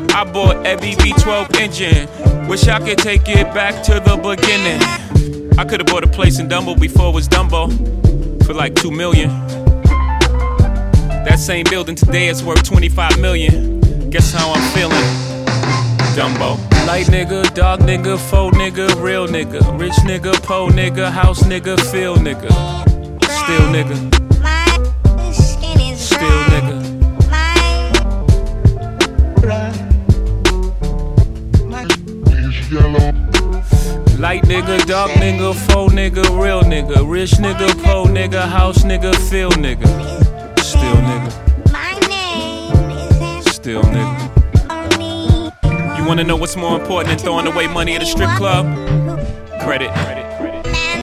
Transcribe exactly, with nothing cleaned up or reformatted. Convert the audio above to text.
I bought every V twelve engine. Wish I could take it back to the beginning. I could've bought a place in Dumbo before it was Dumbo for like two million. That same building today is worth twenty-five million. Guess how I'm feeling? Dumbo. Light nigga, dark nigga, faux nigga, real nigga, rich nigga, po nigga, house nigga, feel nigga, still nigga, still nigga. Light nigga, dark nigga, faux nigga, real nigga, rich nigga, po nigga, house nigga, feel nigga, still nigga, still nigga. You wanna know what's more important than throwing away money at a strip club? Credit.